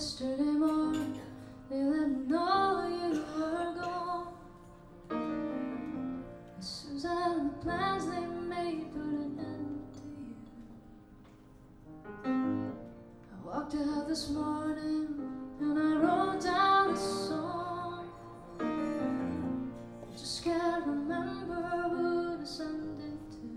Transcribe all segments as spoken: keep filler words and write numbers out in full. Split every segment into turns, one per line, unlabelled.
yesterday morning, they let me know you were gone. And Susan, the plans they made put an end to you. I walked out this morning and I wrote down a song. I just can't remember who to send it to.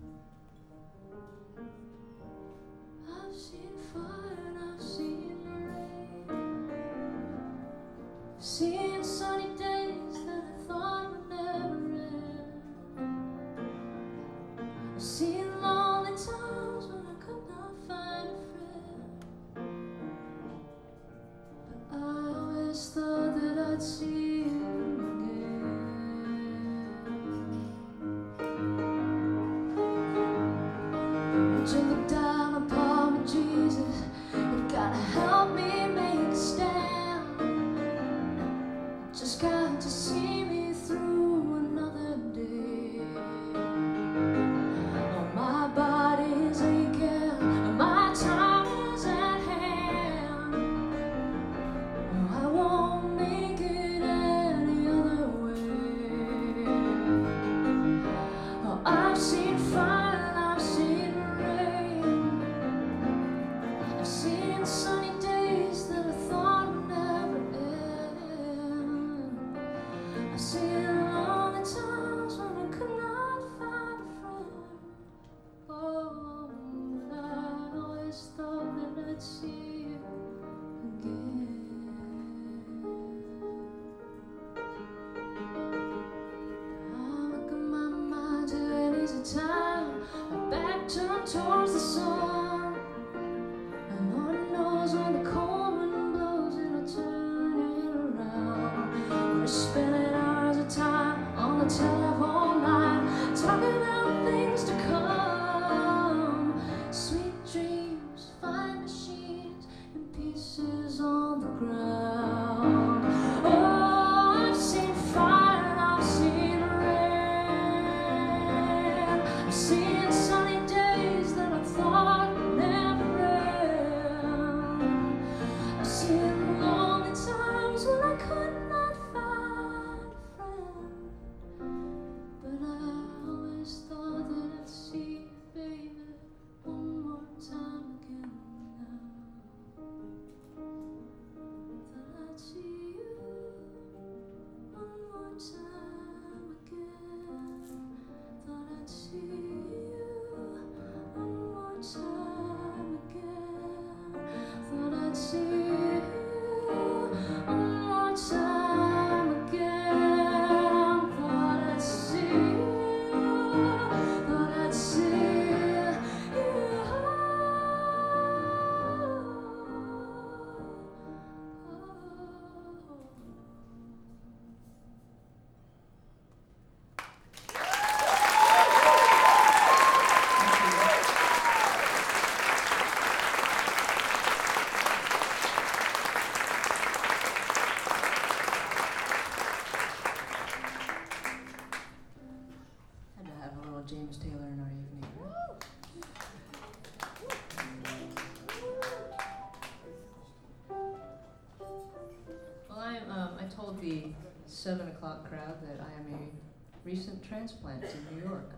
I've seen fire and I've seen rain. I've seen sunny days that I thought would never end. I've seen lonely times when I could not find a friend. But I always thought that I'd see you again. Would you look down upon me, Jesus? You've gotta help me make a stand. Just got to see me through another day. Oh, my body's aching, and my time is at hand. Oh, I won't make it any other way. Oh, I've seen fire and I've seen rain. I've seen sunny days that I thought would never end. I've seen lonely times when I could not find a friend. Oh, but I always thought that I'd see you again. I look at my mind to an easy time, my back turned towards the sun. And Lord knows when the cold wind blows, it'll turn it around. We're spending hours of time on the telephone line, talking about things to come. Sweet dreams, fine machines, and pieces on the ground. Oh, I've seen fire and I've seen rain. I've seen sunny days that I thought would never end. I've seen lonely times when I could not find a friend. But I always thought that I'd see you, baby, one more time again now. That I'd see you one more time again. Thought I'd see you one more time again. Thought I'd see you one more time again. Thought I'd see you. Thought I'd see you. Had to have a little James Taylor in our evening. Well, I'm, um, I told the seven o'clock crowd that I am a recent transplant to New York.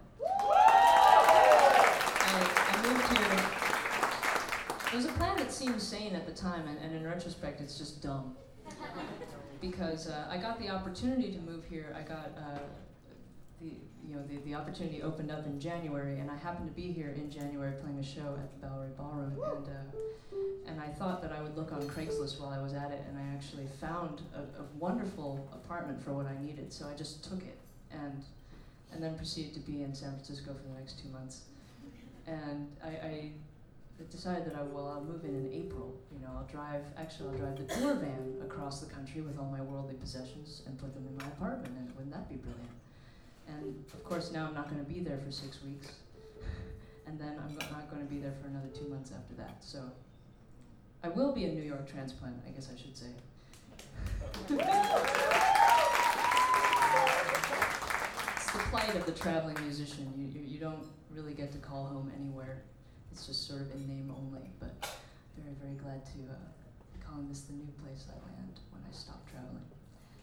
I, I moved here. It was a plan that seemed sane at the time, and, and in retrospect, it's just dumb. Because uh, I got the opportunity to move here. I got uh, the you know the, the opportunity opened up in January, and I happened to be here in January playing a show at the Bowery Ballroom, and uh, and I thought that I would look on Craigslist while I was at it, and I actually found a, a wonderful apartment for what I needed. So I just took it, and and then proceeded to be in San Francisco for the next two months. And I, I decided that I well I'll move in in April. You know I'll drive actually I'll drive the tour van across the country with all my worldly possessions and put them in my apartment. And wouldn't that be brilliant? And of course now I'm not going to be there for six weeks, and then I'm go- not going to be there for another two months after that. So I will be a New York transplant, I guess I should say. It's the plight of the traveling musician. You, you you don't really get to call home anywhere. It's just sort of in name only. But very very glad to uh, calling this the new place I land when I stop traveling.